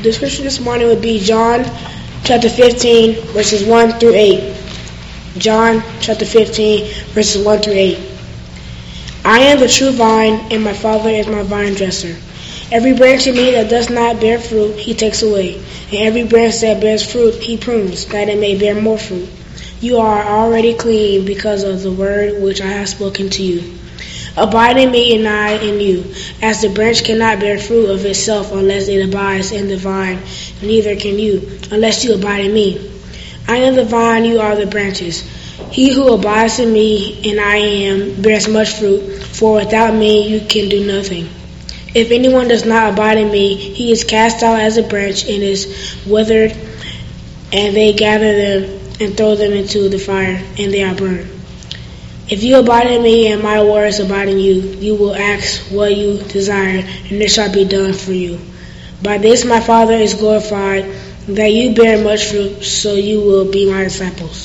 The scripture this morning would be John chapter 15, verses 1 through 8. John chapter 15, verses 1 through 8. I am the true vine, and my Father is my vine dresser. Every branch in me that does not bear fruit, he takes away. And every branch that bears fruit, he prunes, that it may bear more fruit. You are already clean because of the word which I have spoken to you. Abide in me, and I in you. As the branch cannot bear fruit of itself unless it abides in the vine, neither can you, unless you abide in me. I am the vine, you are the branches. He who abides in me, and I am, bears much fruit, for without me you can do nothing. If anyone does not abide in me, he is cast out as a branch and is withered, and they gather them and throw them into the fire, and they are burned. If you abide in me and my words abide in you, you will ask what you desire, and it shall be done for you. By this my Father is glorified, that you bear much fruit, so you will be my disciples.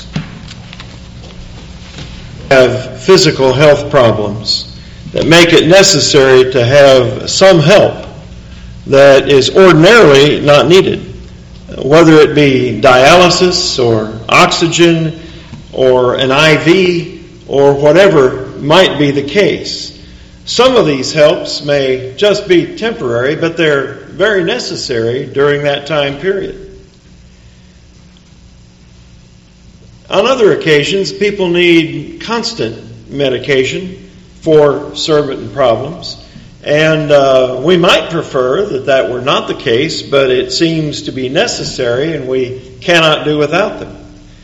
Have physical health problems that make it necessary to have some help that is ordinarily not needed, whether it be dialysis or oxygen or an IV or whatever might be the case. Some of these helps may just be temporary, but they're very necessary during that time period. On other occasions, people need constant medication for certain problems, and we might prefer that were not the case, but it seems to be necessary and we cannot do without them.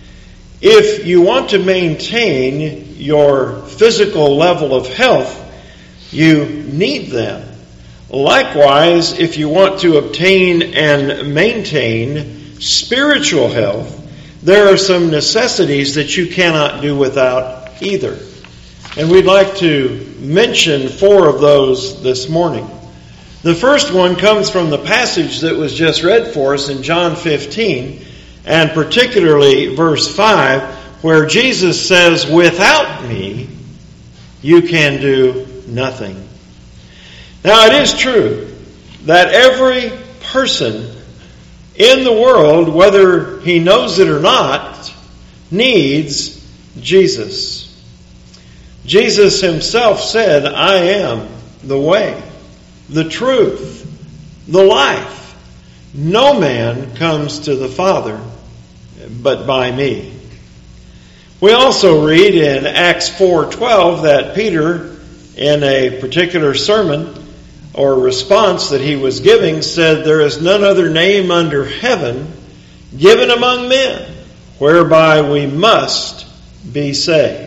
If you want to maintain your physical level of health, you need them. Likewise, if you want to obtain and maintain spiritual health, there are some necessities that you cannot do without either. And we'd like to mention 4 of those this morning. The first one comes from the passage that was just read for us in John 15, and particularly verse 5, where Jesus says, "Without me, you can do nothing." Now, it is true that every person in the world, whether he knows it or not, needs Jesus. Jesus himself said, "I am the way, the truth, the life. No man comes to the Father but by me." We also read in Acts 4:12 that Peter, in a particular sermon or response that he was giving, said, "There is none other name under heaven given among men whereby we must be saved."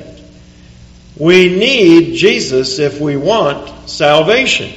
We need Jesus if we want salvation.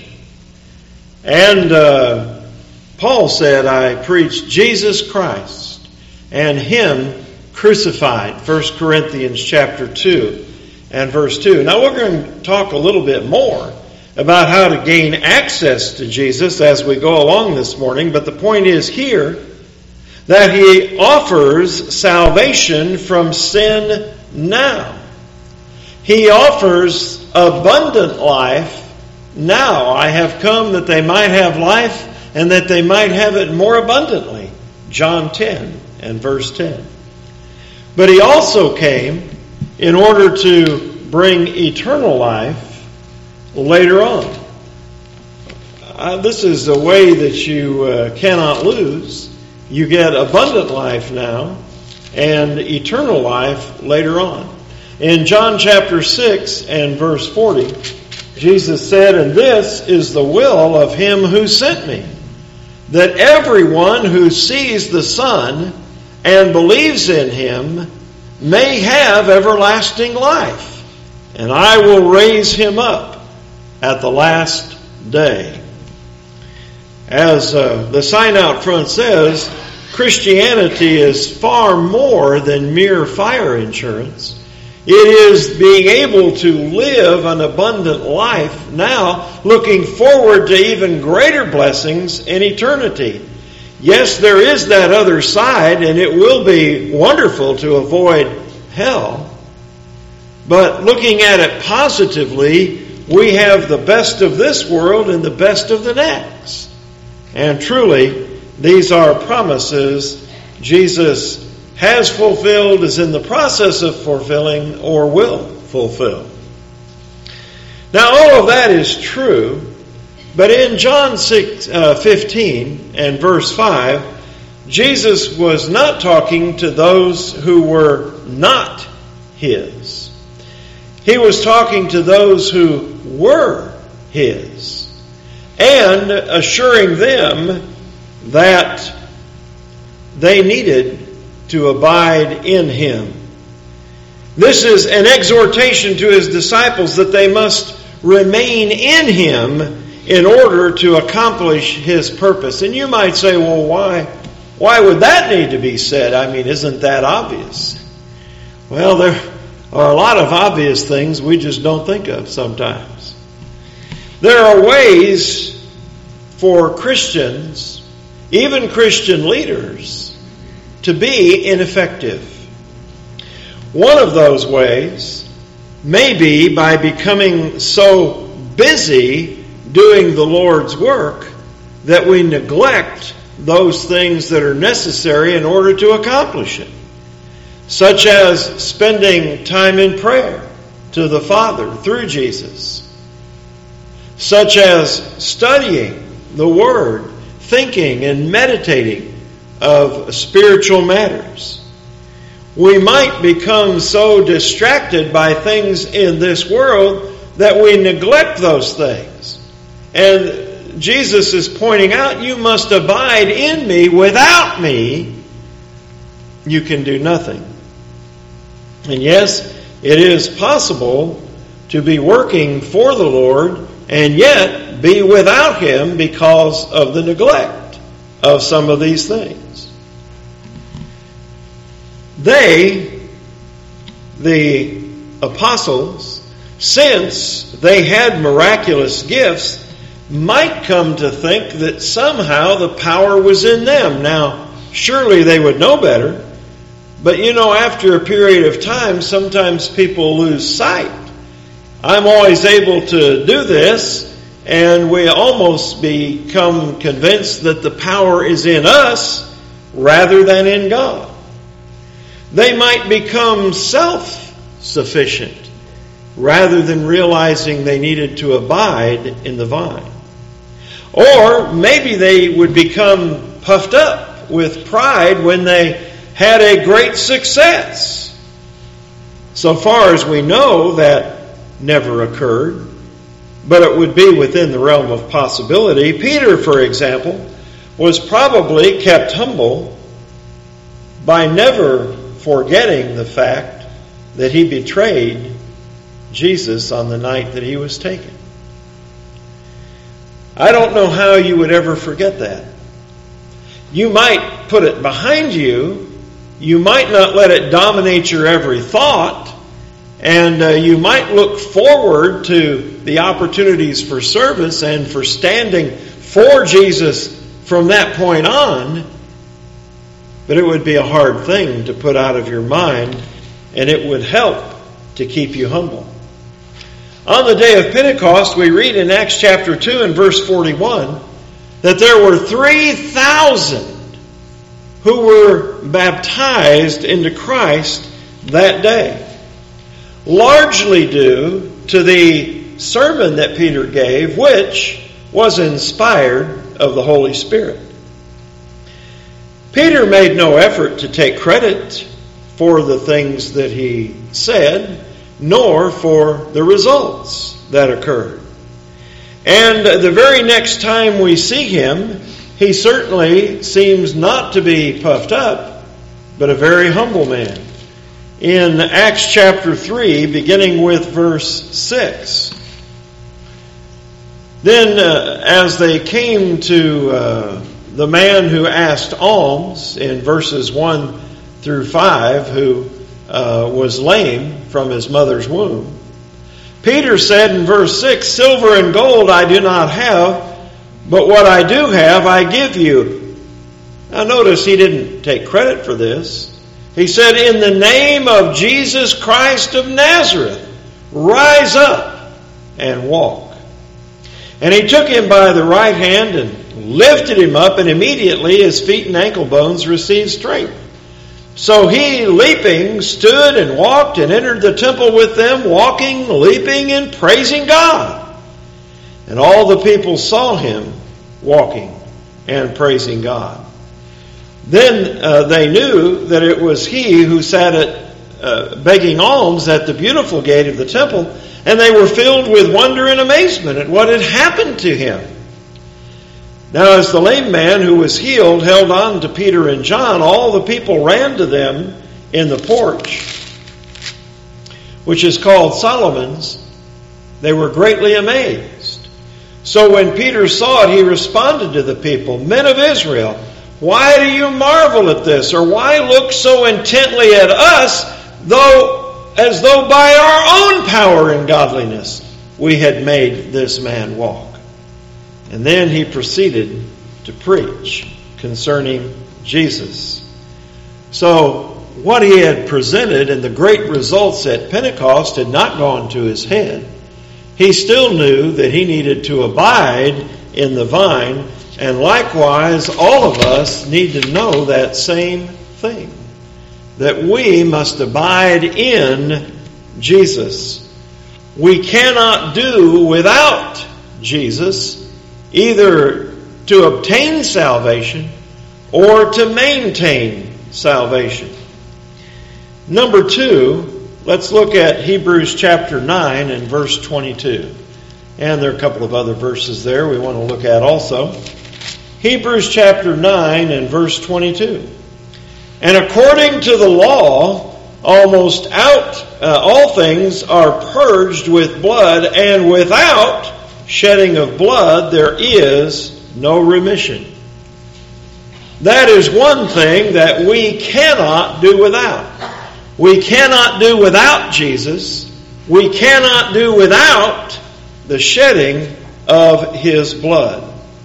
And Paul said, "I preach Jesus Christ and Him crucified." 1 Corinthians chapter 2 and verse 2. Now we're going to talk a little bit more about how to gain access to Jesus as we go along this morning. But the point is here that He offers salvation from sin now. He offers abundant life now. "I have come that they might have life and that they might have it more abundantly." John 10 and verse 10. But He also came in order to bring eternal life later on. This is a way that you cannot lose. You get abundant life now and eternal life later on. In John chapter 6 and verse 40, Jesus said, "And this is the will of Him who sent me, that everyone who sees the Son and believes in Him may have everlasting life, and I will raise him up at the last day." As the sign out front says, Christianity is far more than mere fire insurance. It is being able to live an abundant life now, looking forward to even greater blessings in eternity. Yes, there is that other side, and it will be wonderful to avoid hell. But looking at it positively, we have the best of this world and the best of the next. And truly, These are promises Jesus has fulfilled, is in the process of fulfilling, or will fulfill. Now, all of that is true, but in John 15 and verse 5, Jesus was not talking to those who were not His. He was talking to those who were His, and assuring them that they needed to abide in Him. This is an exhortation to His disciples that they must remain in Him in order to accomplish His purpose. And you might say, well, why would that need to be said? I mean, isn't that obvious? Well, there are a lot of obvious things we just don't think of sometimes. There are ways for Christians, even Christian leaders, to be ineffective. One of those ways may be by becoming so busy doing the Lord's work that we neglect those things that are necessary in order to accomplish it, such as spending time in prayer to the Father through Jesus, such as studying the Word, thinking and meditating of spiritual matters. We might become so distracted by things in this world that we neglect those things. And Jesus is pointing out, you must abide in me. Without me, you can do nothing. And yes, it is possible to be working for the Lord and yet be without Him because of the neglect of some of these things. They, the apostles, since they had miraculous gifts, might come to think that somehow the power was in them. Now, surely they would know better, but after a period of time, sometimes people lose sight. I'm always able to do this, and we almost become convinced that the power is in us rather than in God. They might become self-sufficient rather than realizing they needed to abide in the vine. Or maybe they would become puffed up with pride when they had a great success. So far as we know, that never occurred, but it would be within the realm of possibility. Peter, for example, was probably kept humble by never forgetting the fact that he betrayed Jesus on the night that he was taken. I don't know how you would ever forget that. You might put it behind you. You might not let it dominate your every thought. And you might look forward to the opportunities for service and for standing for Jesus from that point on. But it would be a hard thing to put out of your mind, and it would help to keep you humble. On the day of Pentecost, we read in Acts chapter 2 and verse 41 that there were 3,000 who were baptized into Christ that day, largely due to the sermon that Peter gave, which was inspired of the Holy Spirit. Peter made no effort to take credit for the things that he said, nor for the results that occurred. And the very next time we see him, he certainly seems not to be puffed up, but a very humble man. In Acts chapter 3, beginning with verse 6, then as they came to the man who asked alms in verses 1 through 5, who was lame from his mother's womb, Peter said in verse 6, "Silver and gold I do not have, but what I do have I give you." Now notice he didn't take credit for this. He said, "In the name of Jesus Christ of Nazareth, rise up and walk." And he took him by the right hand and lifted him up, and immediately his feet and ankle bones received strength. So he, leaping, stood and walked and entered the temple with them, walking, leaping, and praising God. And all the people saw him walking and praising God. Then they knew that it was he who sat at begging alms at the beautiful gate of the temple, and they were filled with wonder and amazement at what had happened to him. Now as the lame man who was healed held on to Peter and John, all the people ran to them in the porch, which is called Solomon's. They were greatly amazed. So when Peter saw it, he responded to the people, "Men of Israel, why do you marvel at this? Or why look so intently at us, as though by our own power and godliness we had made this man walk?" And then he proceeded to preach concerning Jesus. So what he had presented and the great results at Pentecost had not gone to his head. He still knew that he needed to abide in the vine, and likewise all of us need to know that same thing, that we must abide in Jesus. We cannot do without Jesus, either to obtain salvation or to maintain salvation. Number 2, let's look at Hebrews chapter 9 and verse 22. And there are a couple of other verses there we want to look at also. Hebrews chapter 9 and verse 22. And according to the law, almost all things are purged with blood, and without shedding of blood there is no remission. That is one thing that we cannot do without. We cannot do without Jesus. We cannot do without the shedding of his blood.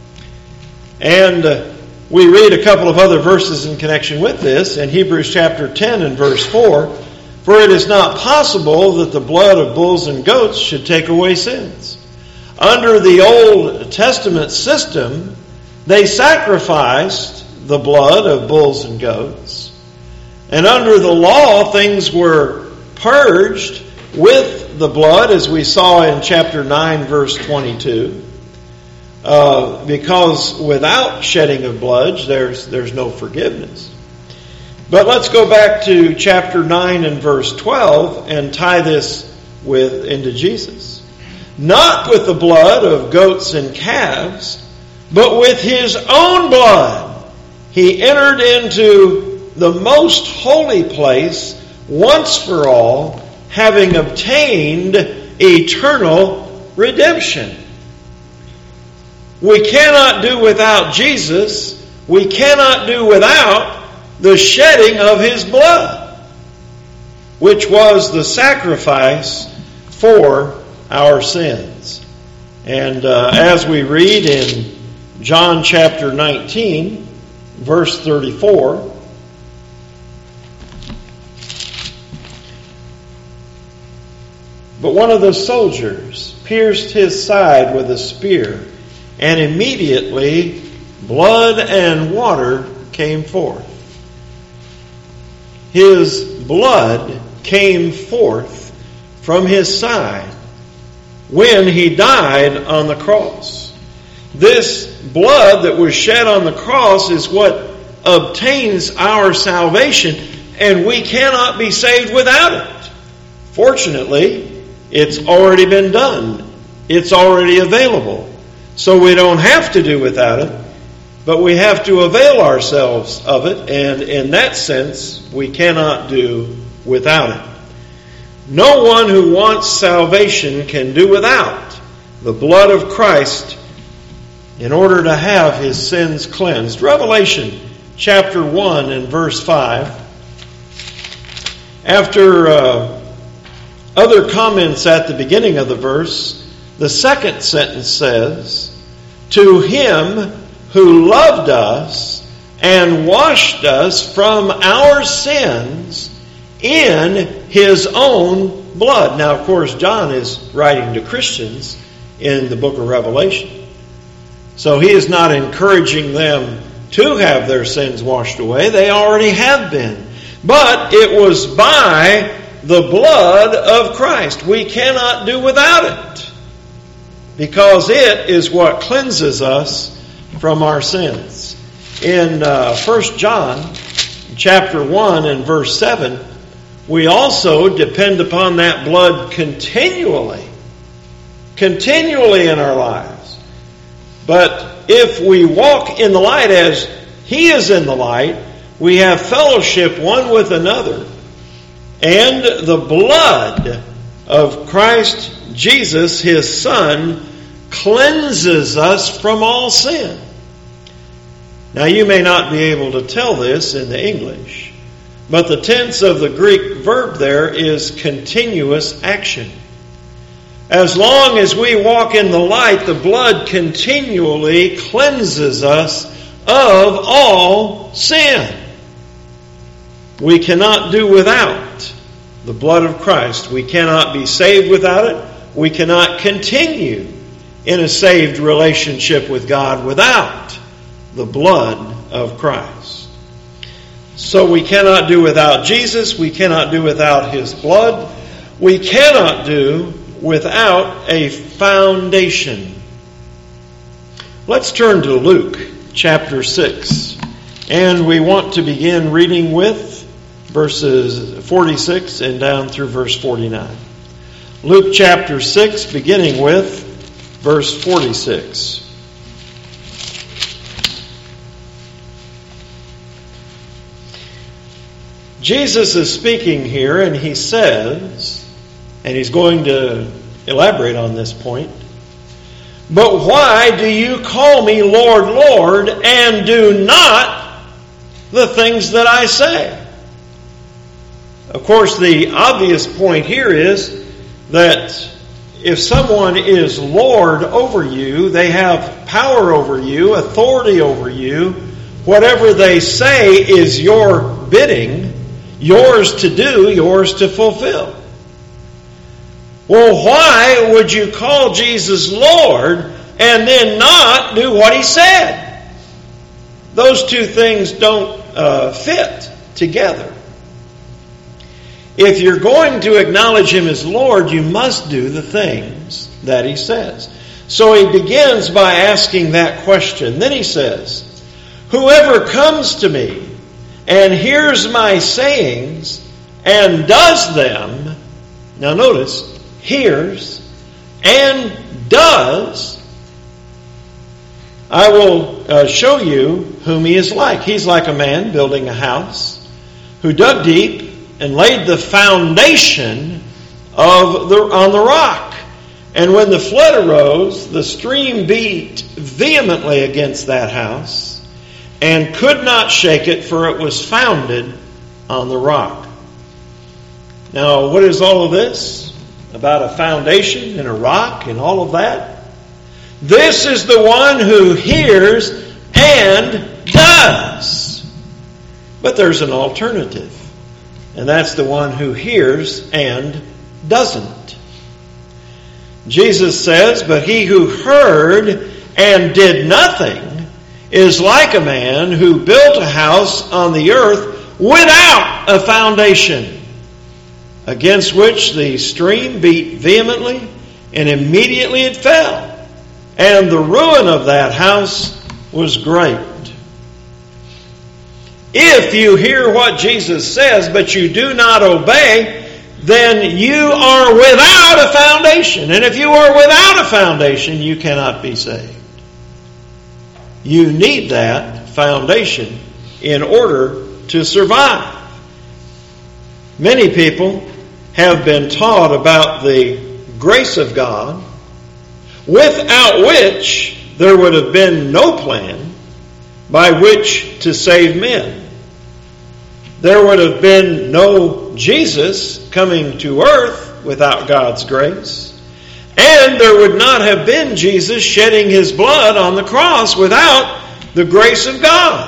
And we read a couple of other verses in connection with this in Hebrews chapter 10 and verse 4. For it is not possible that the blood of bulls and goats should take away sins. Under the Old Testament system, they sacrificed the blood of bulls and goats. And under the law, things were purged with the blood, as we saw in chapter 9, verse 22. Because without shedding of blood, there's no forgiveness. But let's go back to chapter 9 and verse 12 and tie this into Jesus. Not with the blood of goats and calves, but with his own blood he entered into the most holy place once for all, having obtained eternal redemption. We cannot do without Jesus. We cannot do without the shedding of his blood, which was the sacrifice for our sins. And as we read in John chapter 19, verse 34, but one of the soldiers pierced his side with a spear, and immediately blood and water came forth. His blood came forth from his side when he died on the cross. This blood that was shed on the cross is what obtains our salvation, and we cannot be saved without it. Fortunately, it's already been done. It's already available. So we don't have to do without it, but we have to avail ourselves of it, and in that sense, we cannot do without it. No one who wants salvation can do without the blood of Christ in order to have his sins cleansed. Revelation chapter 1 and verse 5. After other comments at the beginning of the verse, the second sentence says, "To him who loved us and washed us from our sins in his own blood." Now, of course, John is writing to Christians in the book of Revelation. So he is not encouraging them to have their sins washed away. They already have been. But it was by the blood of Christ. We cannot do without it, because it is what cleanses us from our sins. In 1 John chapter 1 and verse 7, we also depend upon that blood continually in our lives. But if we walk in the light as He is in the light, we have fellowship one with another. And the blood of Christ Jesus, His Son, cleanses us from all sin. Now you may not be able to tell this in the English, but the tense of the Greek verb there is continuous action. As long as we walk in the light, the blood continually cleanses us of all sin. We cannot do without the blood of Christ. We cannot be saved without it. We cannot continue in a saved relationship with God without the blood of Christ. So we cannot do without Jesus. We cannot do without His blood. We cannot do without a foundation. Let's turn to Luke chapter 6. And we want to begin reading with verses 46 and down through verse 49. Luke chapter 6, beginning with verse 46. Jesus is speaking here, and He says, and He's going to elaborate on this point, "But why do you call me Lord, Lord, and do not the things that I say?" Of course, the obvious point here is that if someone is Lord over you, they have power over you, authority over you. Whatever they say is your bidding, yours to do, yours to fulfill. Well, why would you call Jesus Lord and then not do what He said? Those two things don't fit together. If you're going to acknowledge Him as Lord, you must do the things that He says. So He begins by asking that question. Then He says, "Whoever comes to me and hears my sayings and does them," now notice, hears and does, "I will show you whom he is like. He's like a man building a house who dug deep and laid the foundation on the rock. And when the flood arose, the stream beat vehemently against that house and could not shake it, for it was founded on the rock." Now, what is all of this about a foundation and a rock and all of that? This is the one who hears and does. But there's an alternative. And that's the one who hears and doesn't. Jesus says, "But he who heard and did nothing is like a man who built a house on the earth without a foundation, against which the stream beat vehemently, and immediately it fell. And the ruin of that house was great." If you hear what Jesus says, but you do not obey, then you are without a foundation. And if you are without a foundation, you cannot be saved. You need that foundation in order to survive. Many people have been taught about the grace of God, without which there would have been no plan by which to save men. There would have been no Jesus coming to earth without God's grace. And there would not have been Jesus shedding His blood on the cross without the grace of God.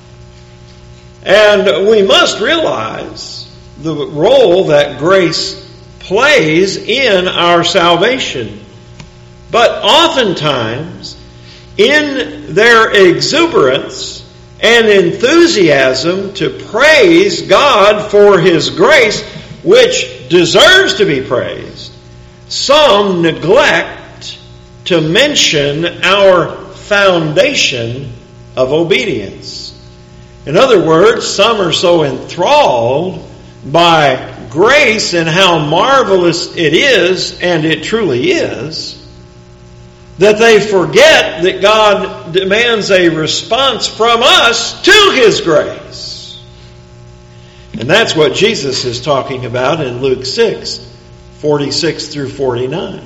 And we must realize the role that grace plays in our salvation. But oftentimes, in their exuberance and enthusiasm to praise God for His grace, which deserves to be praised, some neglect to mention our foundation of obedience. In other words, some are so enthralled by grace and how marvelous it is, and it truly is, that they forget that God demands a response from us to His grace. And that's what Jesus is talking about in Luke 6:46 through 49.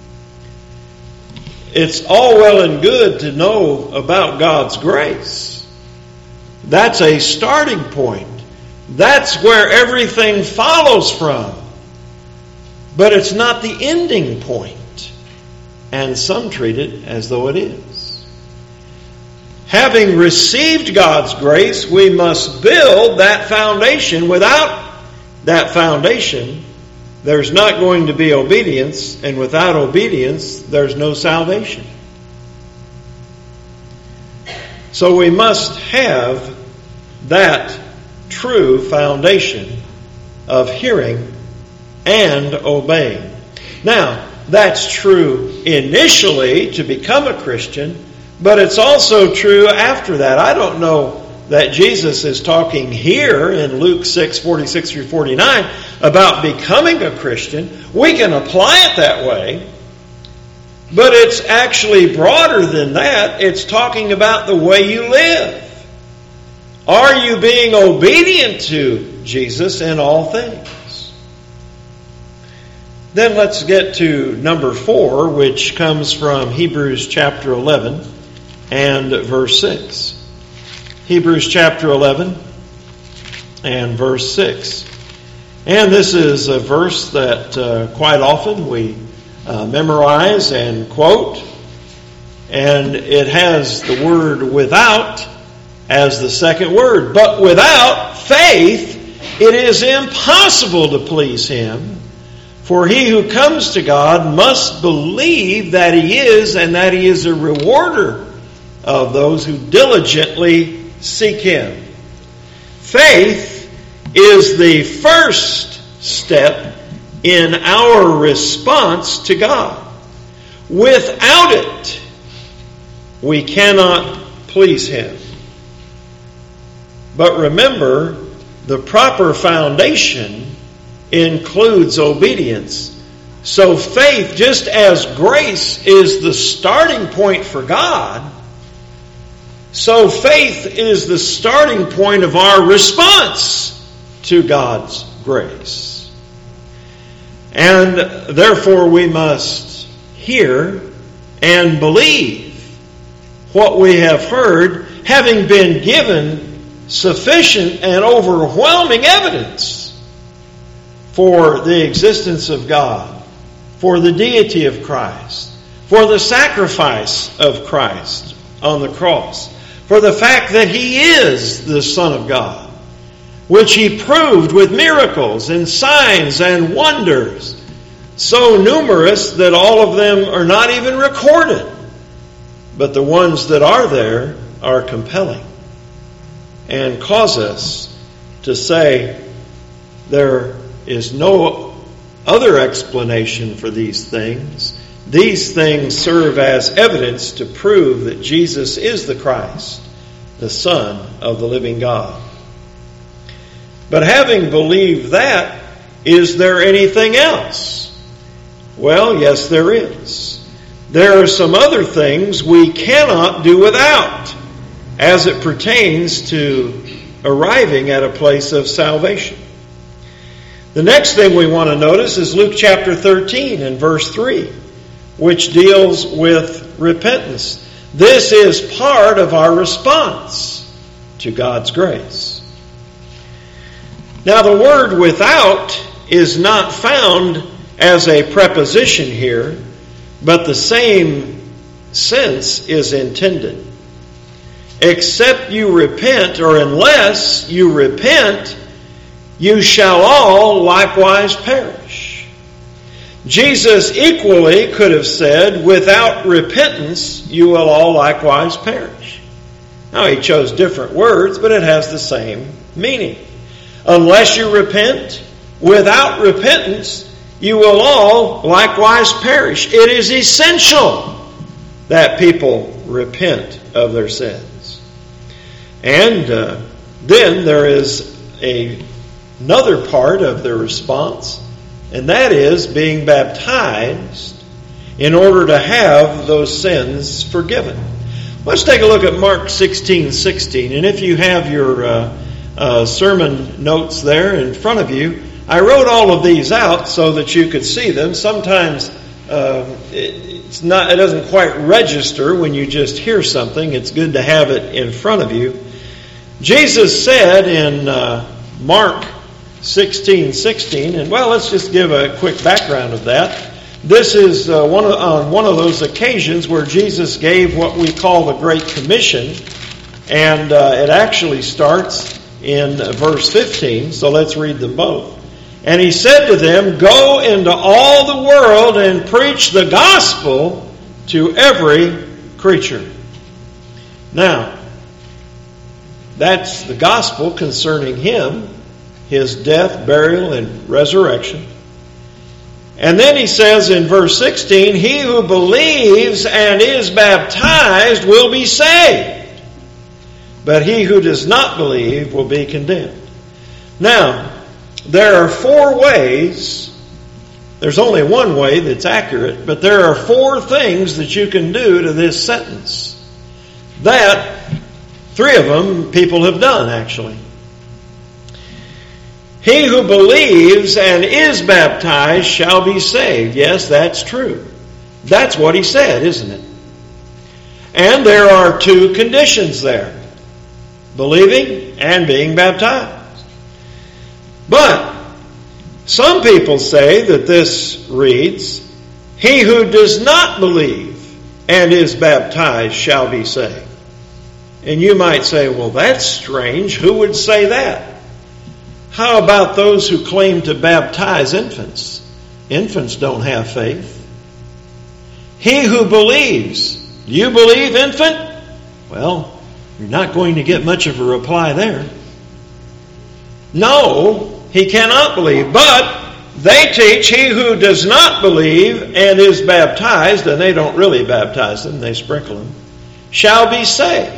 It's all well and good to know about God's grace. That's a starting point. That's where everything follows from. But it's not the ending point. And some treat it as though it is. Having received God's grace, we must build that foundation. Without that foundation, there's not going to be obedience, and without obedience, there's no salvation. So we must have that true foundation of hearing and obeying. Now, that's true initially to become a Christian, but it's also true after that. I don't know that Jesus is talking here in Luke 6:46 through 49 about becoming a Christian. We can apply it that way, but it's actually broader than that. It's talking about the way you live. Are you being obedient to Jesus in all things? Then let's get to number 4, which comes from Hebrews chapter 11 and verse 6. Hebrews chapter 11 and verse 6. And this is a verse that quite often we memorize and quote. And it has the word without as the second word. But without faith, it is impossible to please Him. For he who comes to God must believe that He is, and that He is a rewarder of those who diligently seek Him. Faith is the first step in our response to God. Without it, we cannot please Him. But remember, the proper foundation includes obedience. So faith, just as grace is the starting point for God, so faith is the starting point of our response to God's grace. And therefore we must hear and believe what we have heard, having been given sufficient and overwhelming evidence for the existence of God, for the deity of Christ, for the sacrifice of Christ on the cross, for the fact that He is the Son of God, which He proved with miracles and signs and wonders, so numerous that all of them are not even recorded, but the ones that are there are compelling and cause us to say there is no other explanation for these things. These things serve as evidence to prove that Jesus is the Christ, the Son of the living God. But having believed that, is there anything else? Well, yes, there is. There are some other things we cannot do without as it pertains to arriving at a place of salvation. The next thing we want to notice is Luke chapter 13 and verse 3, which deals with repentance. This is part of our response to God's grace. Now, the word without is not found as a preposition here, but the same sense is intended. Except you repent, or unless you repent, you shall all likewise perish. Jesus equally could have said, without repentance, you will all likewise perish. Now, he chose different words, but it has the same meaning. Unless you repent, without repentance, you will all likewise perish. It is essential that people repent of their sins. And then there is another part of the response, and that is being baptized in order to have those sins forgiven. Let's take a look at Mark 16:16. And if you have your sermon notes there in front of you, I wrote all of these out so that you could see them. Sometimes it doesn't quite register when you just hear something. It's good to have it in front of you. Jesus said in Mark 16:16, and let's just give a quick background of that. This is one of those occasions where Jesus gave what we call the Great Commission, and it actually starts in verse 15, so let's read them both. And he said to them, "Go into all the world and preach the gospel to every creature." Now, that's the gospel concerning him, his death, burial, and resurrection. And then he says in verse 16, "He who believes and is baptized will be saved, but he who does not believe will be condemned." Now, there are 4 ways. There's only one way that's accurate, but there are 4 things that you can do to this sentence. That 3 of them people have done, actually. He who believes and is baptized shall be saved. Yes, that's true. That's what he said, isn't it? And there are 2 conditions there: believing and being baptized. But some people say that this reads, "He who does not believe and is baptized shall be saved." And you might say, well, that's strange. Who would say that? How about those who claim to baptize infants? Infants don't have faith. He who believes. Do you believe, infant? Well, you're not going to get much of a reply there. No, he cannot believe. But they teach he who does not believe and is baptized, and they don't really baptize them, they sprinkle them, shall be saved.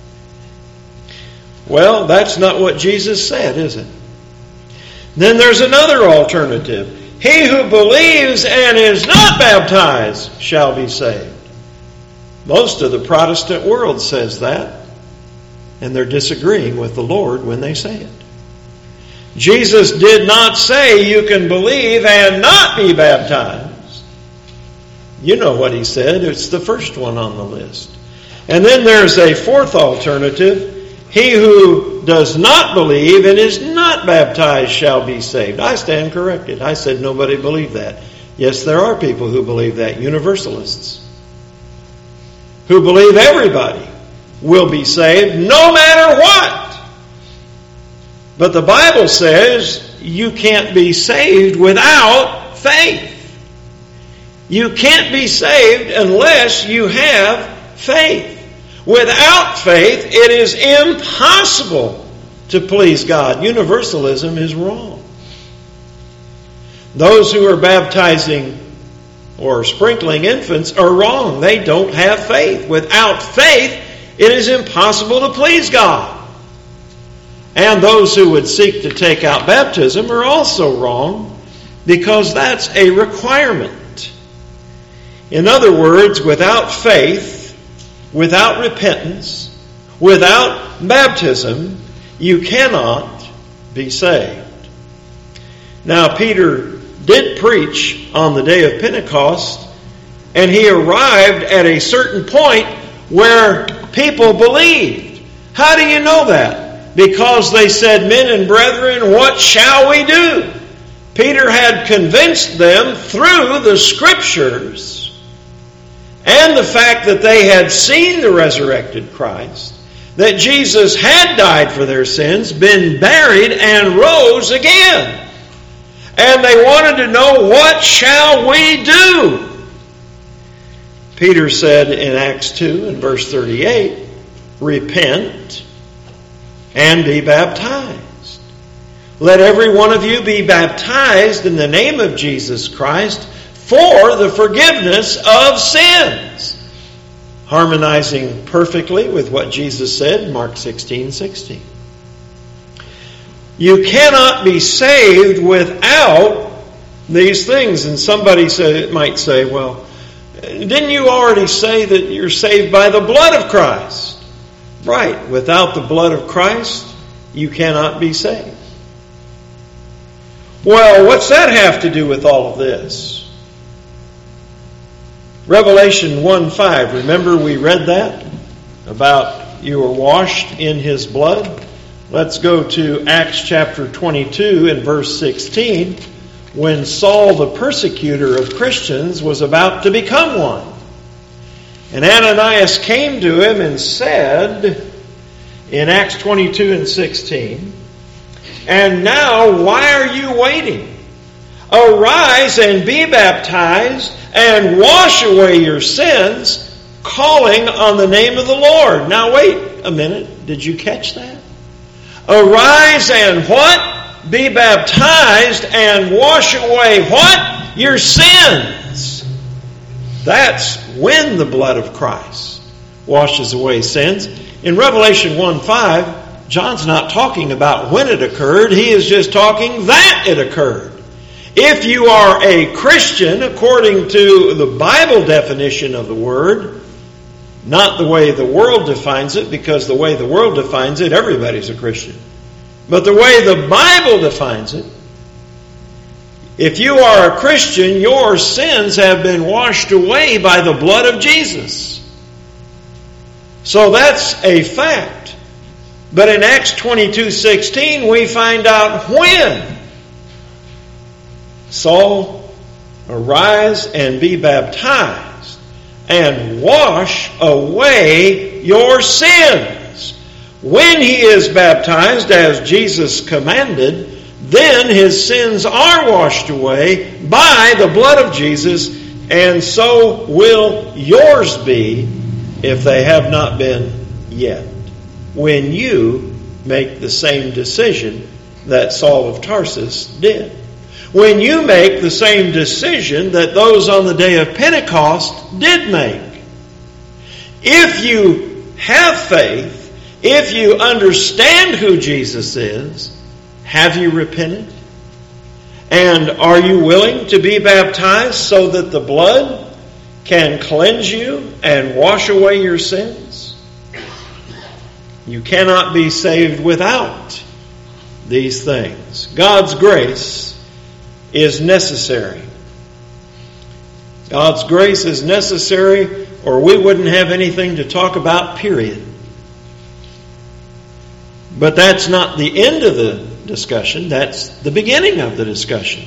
Well, that's not what Jesus said, is it? Then there's another alternative. He who believes and is not baptized shall be saved. Most of the Protestant world says that, and they're disagreeing with the Lord when they say it. Jesus did not say you can believe and not be baptized. You know what he said. It's the first one on the list. And then there's a 4th alternative. He who does not believe and is not baptized shall be saved. I stand corrected. I said nobody believed that. Yes, there are people who believe that. Universalists. Who believe everybody will be saved no matter what. But the Bible says you can't be saved without faith. You can't be saved unless you have faith. Without faith, it is impossible to please God. Universalism is wrong. Those who are baptizing or sprinkling infants are wrong. They don't have faith. Without faith, it is impossible to please God. And those who would seek to take out baptism are also wrong, because that's a requirement. In other words, without faith, without repentance, without baptism, you cannot be saved. Now, Peter did preach on the day of Pentecost, and he arrived at a certain point where people believed. How do you know that? Because they said, "Men and brethren, what shall we do?" Peter had convinced them through the Scriptures and the fact that they had seen the resurrected Christ, that Jesus had died for their sins, been buried, and rose again. And they wanted to know, what shall we do? Peter said in Acts 2 and verse 38, repent and be baptized. Let every one of you be baptized in the name of Jesus Christ for the forgiveness of sins. Harmonizing perfectly with what Jesus said in Mark 16:16. You cannot be saved without these things. And somebody might say, well, didn't you already say that you're saved by the blood of Christ? Right. Without the blood of Christ, you cannot be saved. Well, what's that have to do with all of this? Revelation 1:5. Remember we read that? About you were washed in His blood? Let's go to Acts chapter 22 and verse 16. When Saul, the persecutor of Christians, was about to become one. And Ananias came to him and said, in Acts 22 and 16, and now why are you waiting? Arise and be baptized and wash away your sins, calling on the name of the Lord. Now wait a minute. Did you catch that? Arise and what? Be baptized and wash away what? Your sins. That's when the blood of Christ washes away sins. In Revelation 1:5, John's not talking about when it occurred. He is just talking that it occurred. If you are a Christian, according to the Bible definition of the word, not the way the world defines it, because the way the world defines it, everybody's a Christian. But the way the Bible defines it, if you are a Christian, your sins have been washed away by the blood of Jesus. So that's a fact. But in Acts 22:16, we find out when. Saul, arise and be baptized and wash away your sins. When he is baptized, as Jesus commanded, then his sins are washed away by the blood of Jesus, and so will yours be if they have not been yet. When you make the same decision that Saul of Tarsus did. When you make the same decision that those on the day of Pentecost did make. If you have faith, if you understand who Jesus is, have you repented? And are you willing to be baptized so that the blood can cleanse you and wash away your sins? You cannot be saved without these things. God's grace is necessary. God's grace is necessary, or we wouldn't have anything to talk about, period. But that's not the end of the discussion. That's the beginning of the discussion.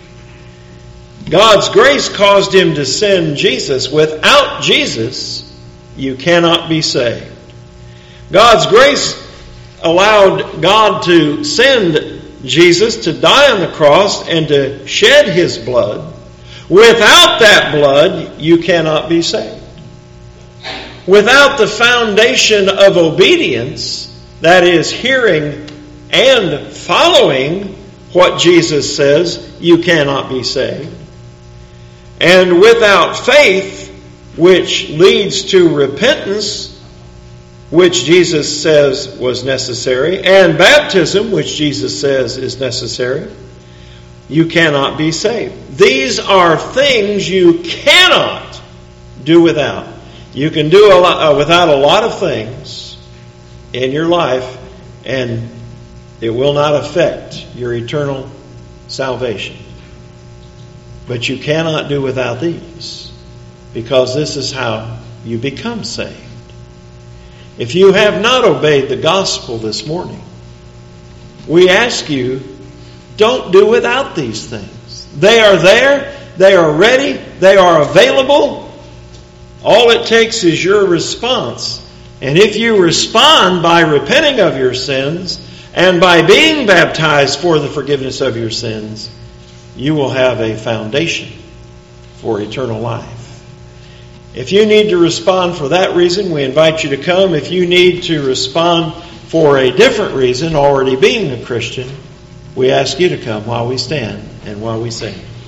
God's grace caused him to send Jesus. Without Jesus, you cannot be saved. God's grace allowed God to send Jesus to die on the cross and to shed his blood. Without that blood, you cannot be saved. Without the foundation of obedience, that is, hearing and following what Jesus says, you cannot be saved. And without faith, which leads to repentance, which Jesus says was necessary, and baptism, which Jesus says is necessary, you cannot be saved. These are things you cannot do without. You can do without a lot of things in your life, and it will not affect your eternal salvation. But you cannot do without these, because this is how you become saved. If you have not obeyed the gospel this morning, we ask you, don't do without these things. They are there, they are ready, they are available. All it takes is your response. And if you respond by repenting of your sins and by being baptized for the forgiveness of your sins, you will have a foundation for eternal life. If you need to respond for that reason, we invite you to come. If you need to respond for a different reason, already being a Christian, we ask you to come while we stand and while we sing.